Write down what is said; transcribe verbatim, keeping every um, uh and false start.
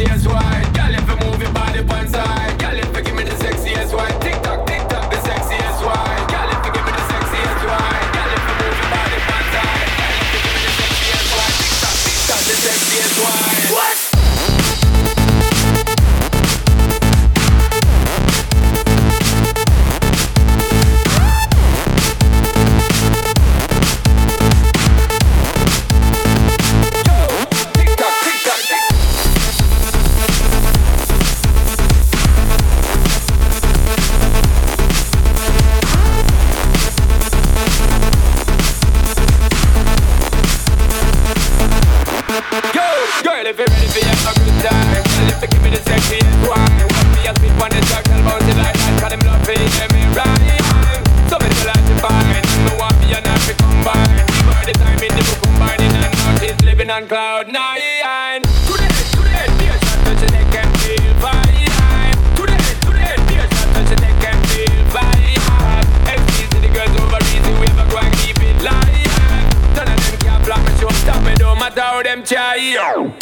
sexiest wine. Girl, if you move your body one side. Girl, if you give me the sexiest wine. Tick tock, tick tock, the sexiest wine. Girl, if you give me the sexiest wine. Girl, if you move your body one side. Girl, if you give me the sexiest wine. Tick tock, tick tock, the sexiest wine. What? If you're ready for have a good time, girl, if you give me the sexiest wine. Want me a spit on the track, tell bounce it like that. Cause them love it, get me right. So many people like to find, me want me and I to combine. Give her the time in the book combining, and now she's living on cloud nine. Today, today, be a shot, touch the neck and feel fine. Today, today, be a shot, touch the neck and feel fine. F C to the girls over easy, we ever go and keep it live. None of them can't block me, show stop me, don't matter how them try.